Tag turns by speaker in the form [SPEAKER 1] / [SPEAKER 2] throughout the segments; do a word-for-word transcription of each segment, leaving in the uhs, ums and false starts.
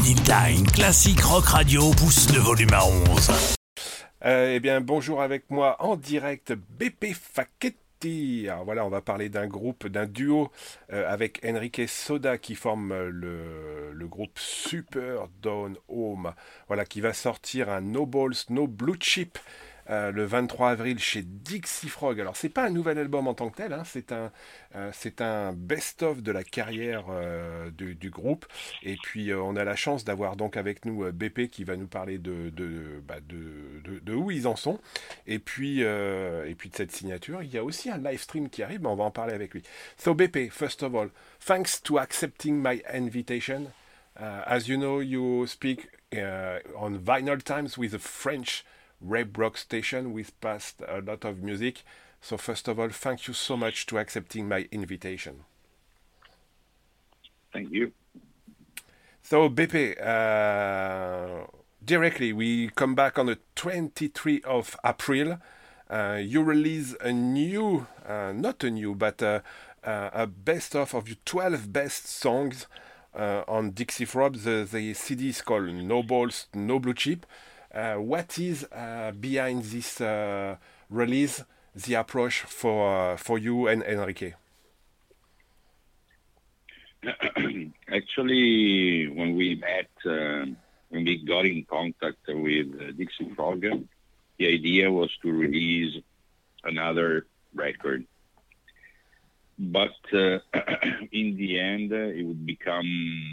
[SPEAKER 1] Evening Time, classique rock radio pousse le volume à onze.
[SPEAKER 2] Euh, eh bien, bonjour avec moi en direct, B P Facchetti. Alors voilà, on va parler d'un groupe, d'un duo euh, avec Enrique Soda qui forme euh, le, le groupe Super Down Home. Voilà, qui va sortir un No Balls, No Blue Chip euh, le vingt-trois avril chez Dixie Frog. Alors, c'est pas un nouvel album en tant que tel, hein, c'est un, euh, c'est un best-of de la carrière euh, du, du groupe. Et puis, euh, on a la chance d'avoir donc avec nous euh, B P qui va nous parler de, de, bah, de, de, de où ils en sont. Et puis, euh, et puis de cette signature. Il y a aussi un live stream qui arrive, mais on va en parler avec lui. So, B P, first of all, thanks to accepting my invitation. Uh, as you know, you speak uh, on Vinyl Times with a French rap rock station with past a lot of music. So first of all, thank you so much to accepting my invitation.
[SPEAKER 3] Thank you.
[SPEAKER 2] So B P, uh, directly we come back on the twenty-third of April. Uh, you release a new, uh, not a new, but uh, uh, a best of of your twelve best songs uh, on Dixie Frog. The, the C D is called No Balls, No Blue Chip. Uh, what is uh, behind this uh, release, the approach for uh, for you and Enrique?
[SPEAKER 3] Actually, when we met, uh, when we got in contact with uh, Dixie Frog, the idea was to release another record. But uh, in the end, uh, it would become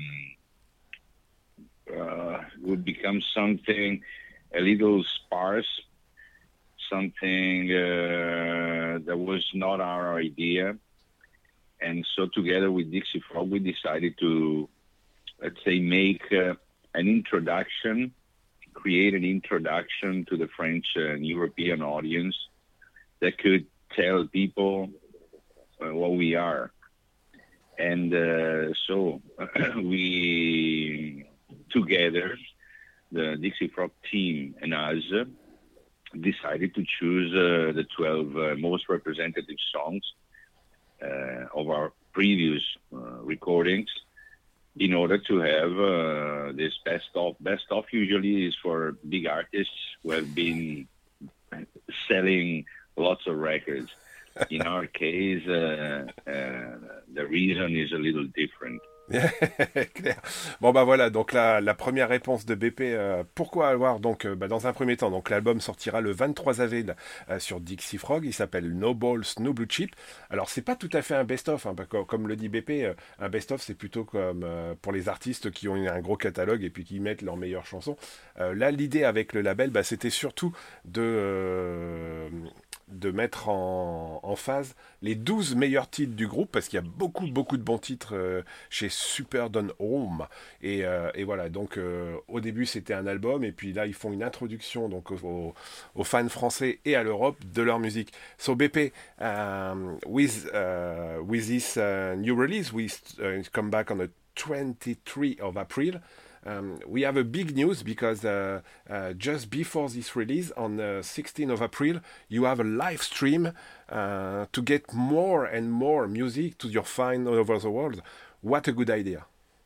[SPEAKER 3] uh, would become something a little sparse, something uh, that was not our idea. And so together with Dixie Frog, we decided to, let's say, make uh, an introduction, create an introduction to the French and European audience that could tell people uh, what we are. And uh, so we, together, the Dixie Frog team and us uh, decided to choose uh, the twelve uh, most representative songs uh, of our previous uh, recordings in order to have uh, this best of. Best of usually is for big artists who have been selling lots of records. In our case, uh, uh, the reason is a little different.
[SPEAKER 2] Claire. Bon bah voilà, donc la, la première réponse de B P, euh, pourquoi avoir donc euh, bah, dans un premier temps, donc l'album sortira le vingt-trois avril euh, sur Dixie Frog, il s'appelle No Balls, No Blue Chip. Alors c'est pas tout à fait un best-of, hein, parce que, comme le dit B P, euh, un best-of c'est plutôt comme euh, pour les artistes qui ont un gros catalogue et puis qui mettent leurs meilleures chansons. Euh, là l'idée avec le label, bah, c'était surtout de... Euh, de mettre en, en phase les douze meilleurs titres du groupe, parce qu'il y a beaucoup beaucoup de bons titres euh, chez Super Down Home, et, euh, et voilà, donc euh, au début c'était un album, et puis là ils font une introduction donc aux, aux fans français et à l'Europe de leur musique. So B P, um, with, uh, with this uh, new release, we uh, come back on the twenty-third of April. Um, we have a big news because uh, uh, just before this release, on the sixteenth of April, you have a live stream uh, to get more and more music to your fans all over the world. What a good idea.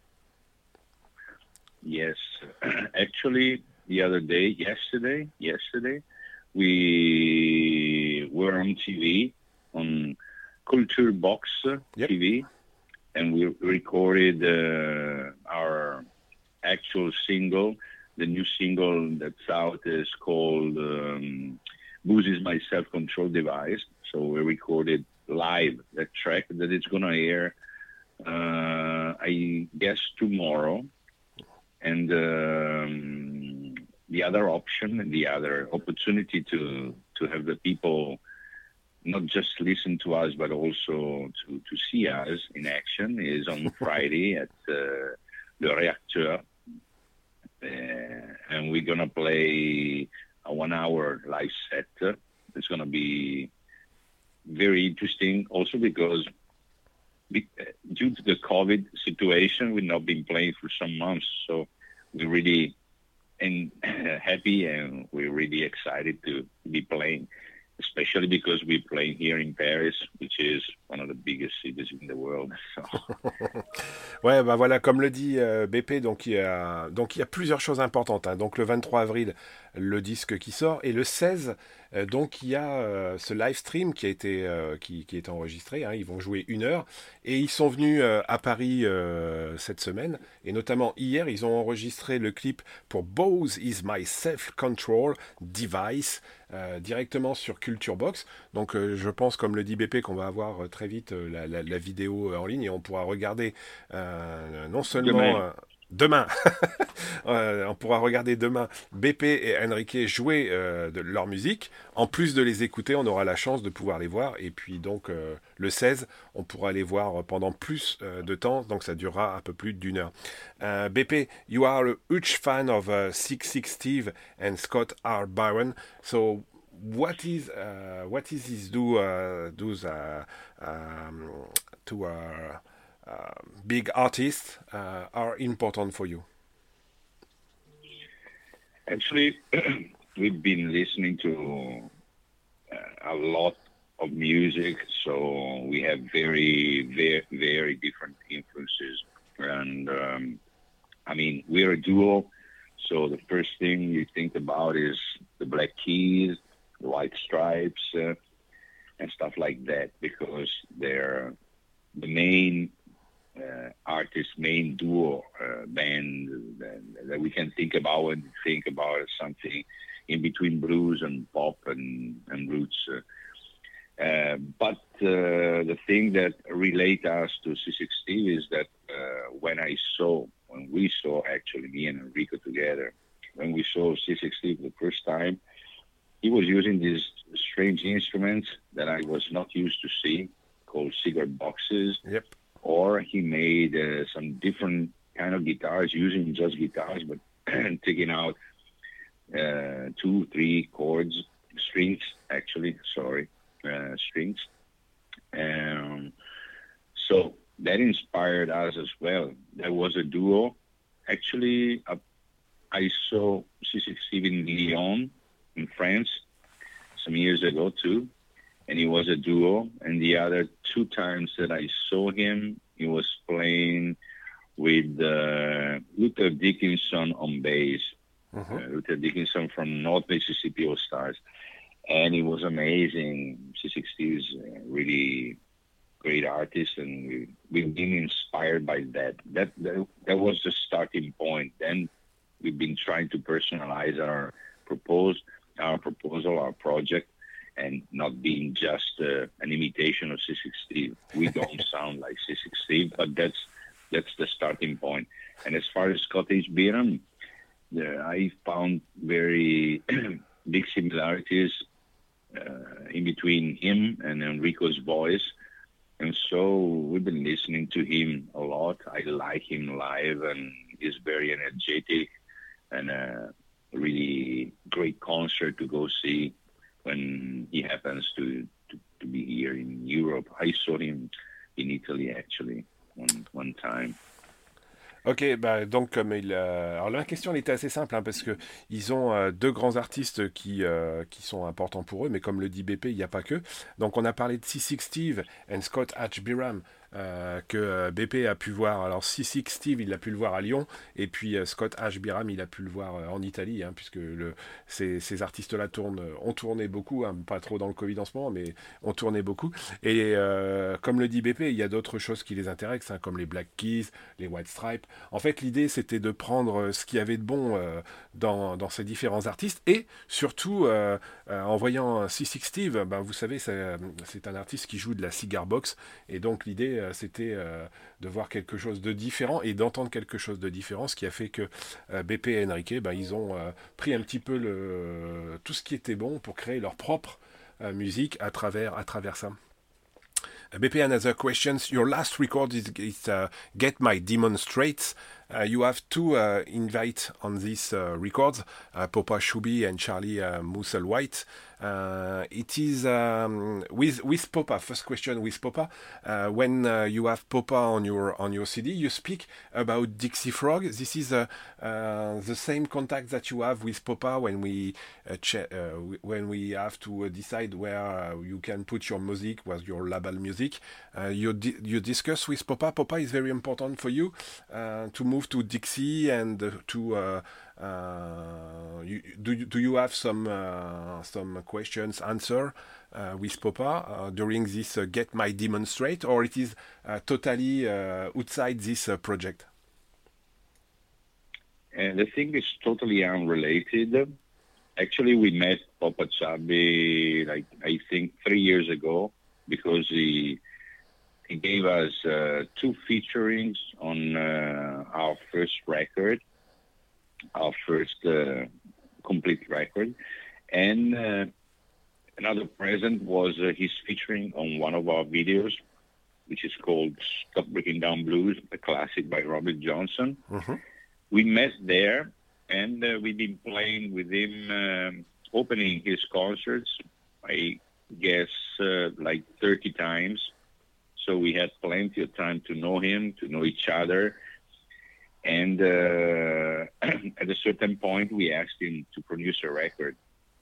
[SPEAKER 3] Yes. Actually, the other day, yesterday, yesterday, we were on T V, on Culture Box
[SPEAKER 2] Yep.
[SPEAKER 3] T V, and we recorded uh, our actual single. The new single that's out is called um, Booze is My Self-Control Device. So we recorded live that track that is going to air, uh, I guess, tomorrow. And um, the other option and the other opportunity to, to have the people not just listen to us, but also to, to see us in action is on Friday at uh, Le Réacteur. Uh, and we're going to play a one-hour live set. It's going to be very interesting also because be, uh, due to the COVID situation, we've not been playing for some months. So we're really and, uh, happy and we're really excited to be playing, especially because we're playing here in Paris, which is one of the biggest cities in the world. So.
[SPEAKER 2] Ouais, bah voilà, comme le dit euh, B P, donc il y a donc il y a plusieurs choses importantes, hein. Donc le vingt-trois avril, le disque qui sort, et le seize, euh, donc il y a euh, ce live stream qui a été euh, qui, qui est enregistré, hein. Ils vont jouer une heure, et ils sont venus euh, à Paris euh, cette semaine, et notamment hier, ils ont enregistré le clip pour Bose is my self-control device. Euh, directement sur Culture Box. Donc euh, je pense, comme le dit B P, qu'on va avoir euh, très vite euh, la, la, la vidéo euh, en ligne, et on pourra regarder euh, non seulement
[SPEAKER 3] Demain.
[SPEAKER 2] euh, demain, euh, on pourra regarder demain B P et Enrique jouer euh, de leur musique. En plus de les écouter, on aura la chance de pouvoir les voir. Et puis donc euh, le seize, on pourra les voir pendant plus euh, de temps. Donc ça durera un peu plus d'une heure. Uh, B P, you are a huge fan of uh, six six Steve and Scott R. Byron. So what is uh, what is his do uh, do's uh, um, to uh, uh, big artists uh, are important for you?
[SPEAKER 3] Actually, we've been listening to uh, a lot of music, so we have very, very, very different influences. And um, I mean, we're a duo, so the first thing you think about is the Black Keys, the White Stripes, uh, and stuff like that, because they're the main uh, artist, main duo uh, band that, that we can think about when we think about something in between blues and pop and, and roots. Uh, uh, but uh, the thing that relate us to C six Steve is that uh, when I saw, when we saw actually, me and Enrico together, when we saw C six Steve the first time, he was using these strange instruments that I was not used to see, called cigarette boxes.
[SPEAKER 2] Yep.
[SPEAKER 3] Or he made uh, some different kind of guitars, using just guitars, but taking out uh, two, three chords, strings, actually, sorry, uh, strings. Um, so that inspired us as well. There was a duo. Actually, uh, I saw C six Steve in Lyon, in France, some years ago too, and he was a duo. And the other two times that I saw him, he was playing with uh, Luther Dickinson on bass. Mm-hmm. uh, Luther Dickinson from North Mississippi All Stars, and it was amazing. C six Steve is a really great artist, and we, we've been inspired by that. That, that. That was the starting point. Then we've been trying to personalize our propose, our proposal, our project, and not being just uh, an imitation of C six Steve. We don't sound like C six Steve, but that's that's the starting point. And as far as Scottish Byram, uh, I found very big similarities uh, in between him and Enrico's voice. And so we've been listening to him a lot. I like him live, and he's very energetic, and a really great concert to go see when he happens to, to, to be here in Europe. I saw him in Italy, actually, one, one time.
[SPEAKER 2] Ok, bah donc comme il, euh, alors la question elle était assez simple, hein, parce que ils ont euh, deux grands artistes qui euh, qui sont importants pour eux, mais comme le dit B P, il n'y a pas que. Donc on a parlé de C six Steve et Scott H. Byram. Euh, que euh, B P a pu voir. Alors C six Steve, il a pu le voir à Lyon, et puis euh, Scott H. Byram, il a pu le voir euh, en Italie, hein, puisque le, ces, ces artistes-là tournent, ont tourné beaucoup, hein, pas trop dans le Covid en ce moment, mais ont tourné beaucoup. Et euh, comme le dit B P, il y a d'autres choses qui les intéressent, hein, comme les Black Keys, les White Stripes. En fait, l'idée, c'était de prendre ce qu'il y avait de bon euh, dans, dans ces différents artistes, et surtout, euh, euh, en voyant C six Steve, ben, vous savez, c'est, c'est un artiste qui joue de la cigar box, et donc l'idée, c'était euh, de voir quelque chose de différent et d'entendre quelque chose de différent, ce qui a fait que euh, B P et Enrique, ben, ils ont euh, pris un petit peu le, tout ce qui était bon pour créer leur propre euh, musique à travers, à travers ça. Uh, B P, another question. Your last record is, is uh, Get My Demon Straight. Uh, you have two uh, invites on these uh, records, uh, Popa Shubi and Charlie uh, Musselwhite. Uh, it is um, with with Popa. First question with Popa. Uh, when uh, you have Popa on your on your C D, you speak about Dixie Frog. This is uh, uh, the same contact that you have with Popa when we uh, che- uh, when we have to uh, decide where uh, you can put your music, with your label music. Uh, you di- you discuss with Popa. Popa is very important for you uh, to move to Dixie and uh, to. Uh, Uh, you, do you, do you have some uh, some questions answer uh, with Popa uh, during this uh, Get My Demonstrate, or it is uh, totally uh, outside this uh, project?
[SPEAKER 3] And the thing is totally unrelated. Actually, we met Popa Chubby, like I think three years ago, because he he gave us uh, two featurings on uh, our first record. Our first uh, complete record. And uh, another present was uh, his featuring on one of our videos, which is called Stop Breaking Down Blues, a classic by Robert Johnson. Mm-hmm. We met there, and uh, we've been playing with him, um, opening his concerts, I guess, uh, like thirty times. So we had plenty of time to know him, to know each other. And uh, at a certain point, we asked him to produce a record.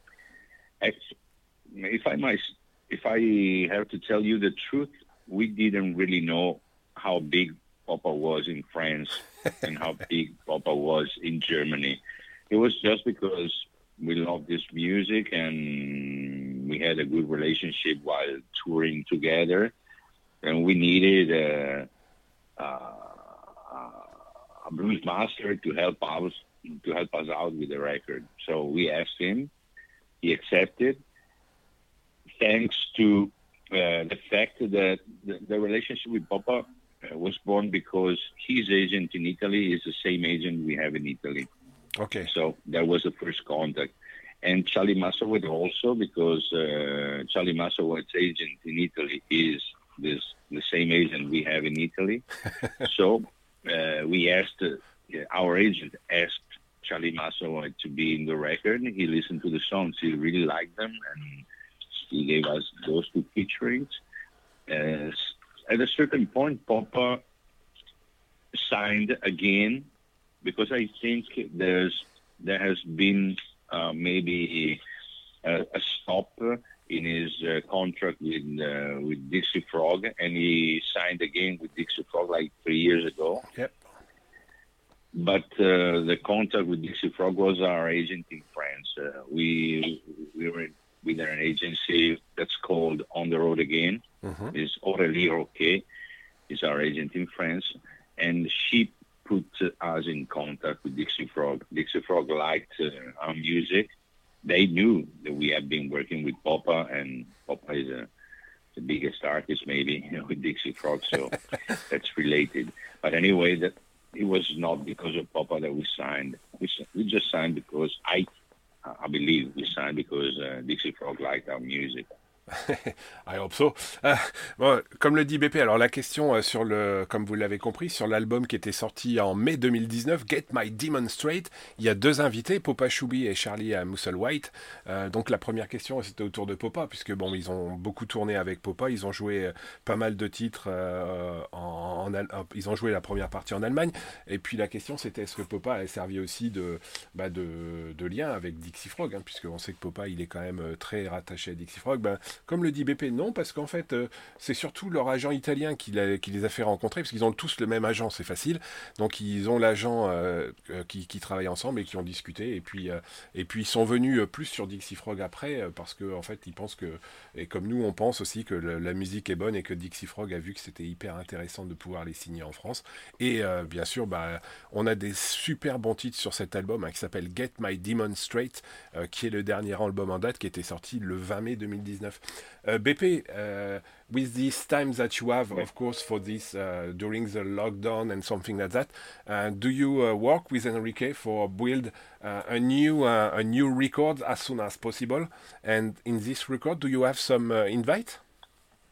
[SPEAKER 3] If I might, if I have to tell you the truth, we didn't really know how big Popa was in France and how big Popa was in Germany. It was just because we loved this music and we had a good relationship while touring together, and we needed a. Uh, a blues master to help us to help us out with the record. So we asked him, he accepted. Thanks to uh, the fact that the, the relationship with Popa uh, was born because his agent in Italy is the same agent we have in Italy.
[SPEAKER 2] Okay.
[SPEAKER 3] So that was the first contact. And Charlie Musselwhite also, because uh, Charlie Musselwhite's agent in Italy is this the same agent we have in Italy. So Uh, we asked, uh, our agent asked Charlie Musselwhite to be in the record. He listened to the songs. He really liked them, and he gave us those two featurings. Uh, at a certain point, Popa signed again, because I think there's there has been uh, maybe a, a stop in his uh, contract with uh, with Dixie Frog, and he signed again with Dixie Frog like three years ago.
[SPEAKER 2] Yep.
[SPEAKER 3] But uh, the contact with Dixie Frog was our agent in France. Uh, we we were with an agency that's called On the Road Again. Mm-hmm. It's Aurélie Roquet is our agent in France, and she put us in contact with Dixie Frog. Dixie Frog liked uh, our music. They knew that we had been working with Popa, and Popa is a, the biggest artist maybe, you know, with Dixie Frog, so that's related. But anyway, that it was not because of Popa that we signed. We, we just signed because I, I believe we signed because uh, Dixie Frog liked our music.
[SPEAKER 2] I hope so. Euh, bon, comme le dit B P, alors la question euh, sur le, comme vous l'avez compris, sur l'album qui était sorti en mai deux mille dix-neuf, Get My Demonstrate, il y a deux invités, Popa Shubi et Charlie Musselwhite. Euh, donc la première question c'était autour de Popa, puisque bon, ils ont beaucoup tourné avec Popa, ils ont joué euh, pas mal de titres, euh, en, en, en, ils ont joué la première partie en Allemagne. Et puis la question c'était est-ce que Popa a servi aussi de, bah, de, de lien avec Dixie Frog, hein, puisqu'on sait que Popa il est quand même euh, très rattaché à Dixie Frog. Ben, comme le dit B P, non, parce qu'en fait, euh, c'est surtout leur agent italien qui, l'a, qui les a fait rencontrer, parce qu'ils ont tous le même agent, c'est facile. Donc, ils ont l'agent euh, euh, qui, qui travaille ensemble et qui ont discuté. Et puis, euh, et puis ils sont venus plus sur Dixie Frog après, euh, parce qu'en en fait, ils pensent que, et comme nous, on pense aussi que le, la musique est bonne et que Dixie Frog a vu que c'était hyper intéressant de pouvoir les signer en France. Et euh, bien sûr, bah, on a des super bons titres sur cet album, hein, qui s'appelle Get My Demonstrate, euh, qui est le dernier album en date, qui était sorti le vingt mai deux mille dix-neuf. Uh, B P, uh, with this time that you have, of course, for this uh, during the lockdown and something like that, uh, do you uh, work with Enrique for build uh, a new uh, a new record as soon as possible? And in this record, do you have some uh, invite?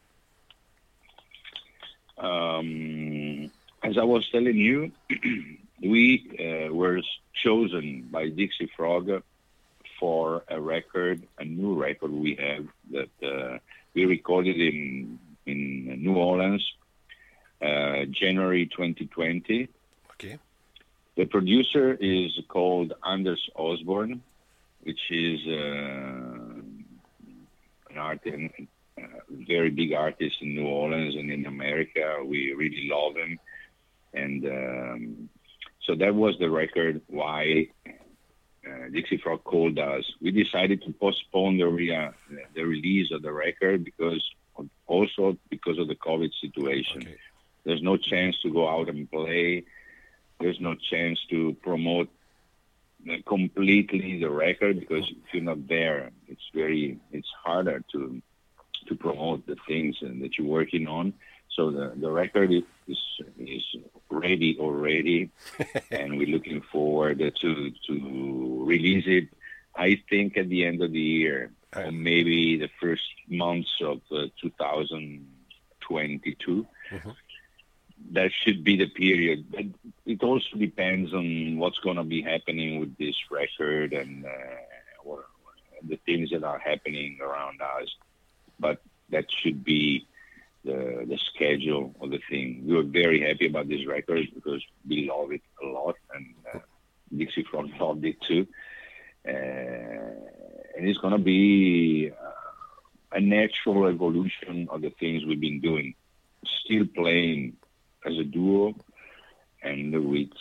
[SPEAKER 3] Um, as I was telling you, we uh, were chosen by Dixie Frog for a record, a new record we have that uh, we recorded in in New Orleans, uh, January twenty twenty.
[SPEAKER 2] Okay.
[SPEAKER 3] The producer is called Anders Osborne, which is uh, an artist, a very big artist in New Orleans and in America. We really love him. And um, so that was the record why uh, Dixie Frog called us. We decided to postpone the, re- the release of the record because also because of the COVID situation.
[SPEAKER 2] Okay.
[SPEAKER 3] There's no chance to go out and play. There's no chance to promote completely the record because if you're not there, it's very, it's harder to to promote the things that you're working on. So the, the record is is ready already, and we're looking forward to to release it. I think at the end of the year, or maybe the first months of uh, two thousand twenty-two. Mm-hmm. That should be the period. But it also depends on what's going to be happening with this record and uh, or the things that are happening around us. But that should be the the schedule of the thing. We were very happy about this record because we love it a lot, and uh, Dixie Frog loved it too. Uh, and it's going to be uh, a natural evolution of the things we've been doing. Still playing as a duo, and with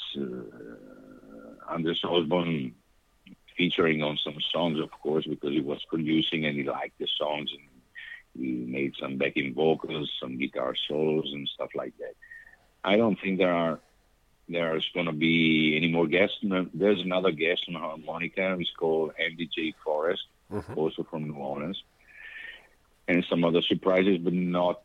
[SPEAKER 3] uh, Anders Osborne featuring on some songs, of course, because he was producing and he liked the songs, and he made some backing vocals, some guitar solos and stuff like that. I don't think there are there's going to be any more guests. There's another guest on harmonica. It's called M D J Forrest, mm-hmm. also from New Orleans, and some other surprises, but not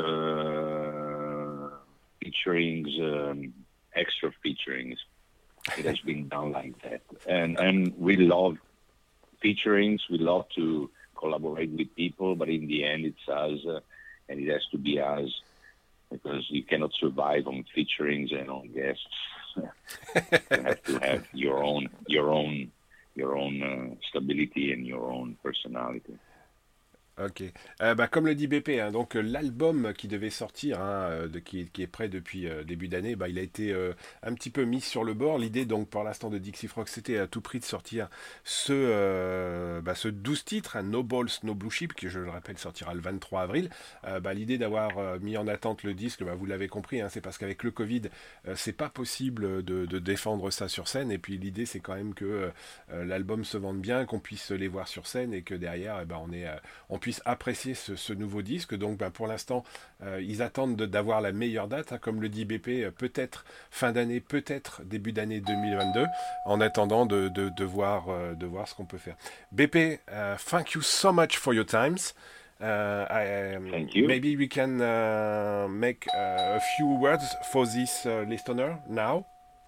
[SPEAKER 3] uh, featurings, um, extra featurings. It has been done like that, and and we love featurings. We love to collaborate with people, but in the end, it's us, uh, and it has to be us, because you cannot survive on featurings and on guests. You have to have your own, your own, your own uh, stability and your own personality.
[SPEAKER 2] Ok. Euh, bah, comme le dit B P, hein, donc euh, l'album qui devait sortir, hein, euh, de, qui, qui est prêt depuis euh, début d'année, bah, il a été euh, un petit peu mis sur le bord. L'idée, donc, pour l'instant de Dixie Frog, c'était à tout prix de sortir ce, euh, bah, ce douze titres, hein, No Balls, No Blue Chip, qui, je le rappelle, sortira le vingt-trois avril. Euh, bah, l'idée d'avoir euh, mis en attente le disque, bah, vous l'avez compris, hein, c'est parce qu'avec le Covid, euh, c'est pas possible de, de défendre ça sur scène. Et puis l'idée, c'est quand même que euh, l'album se vende bien, qu'on puisse les voir sur scène et que derrière, eh ben, on, est, euh, on puisse apprécier ce, ce nouveau disque. Donc ben, pour l'instant euh, ils attendent de, d'avoir la meilleure date, hein, comme le dit B P, euh, peut-être fin d'année, peut-être début d'année deux mille vingt-deux, en attendant de, de, de, voir, euh, de voir ce qu'on peut faire. B P, uh, thank you so much for your times. Uh, I, um,
[SPEAKER 3] thank you.
[SPEAKER 2] Maybe we can uh, make uh, a few words for this uh, listener now.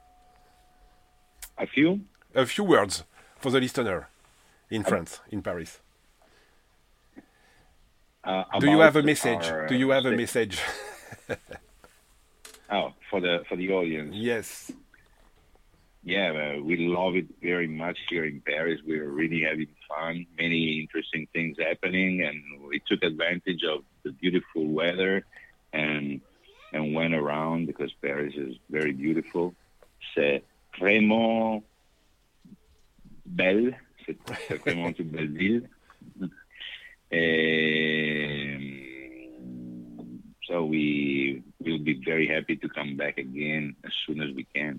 [SPEAKER 3] A few?
[SPEAKER 2] A few words for the listener in France, in Paris.
[SPEAKER 3] Uh,
[SPEAKER 2] Do you have a message?
[SPEAKER 3] Our, uh,
[SPEAKER 2] Do you have a message?
[SPEAKER 3] Oh, for the for the audience.
[SPEAKER 2] Yes.
[SPEAKER 3] Yeah, uh, we love it very much here in Paris. We're really having fun. Many interesting things happening, and we took advantage of the beautiful weather and and went around because Paris is very beautiful. C'est vraiment belle. C'est, c'est vraiment une belle ville. Um, so we will be very happy to come back again as soon as we can.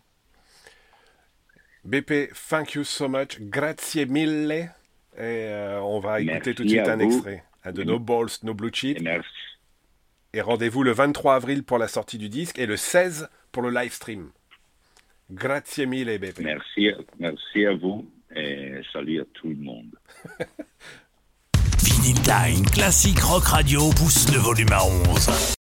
[SPEAKER 2] B P, thank you so much. Grazie mille. Et euh, on va écouter
[SPEAKER 3] merci
[SPEAKER 2] tout de suite un
[SPEAKER 3] vous.
[SPEAKER 2] extrait hein, de No Balls, No Blue Chip.
[SPEAKER 3] Et, merci.
[SPEAKER 2] Et rendez-vous le vingt-trois avril pour la sortie du disque et le seize pour le live stream. Grazie mille, B P.
[SPEAKER 3] Merci, merci à vous et salut à tout le monde.
[SPEAKER 1] Vinyl Time, classique rock radio pousse le volume à onze.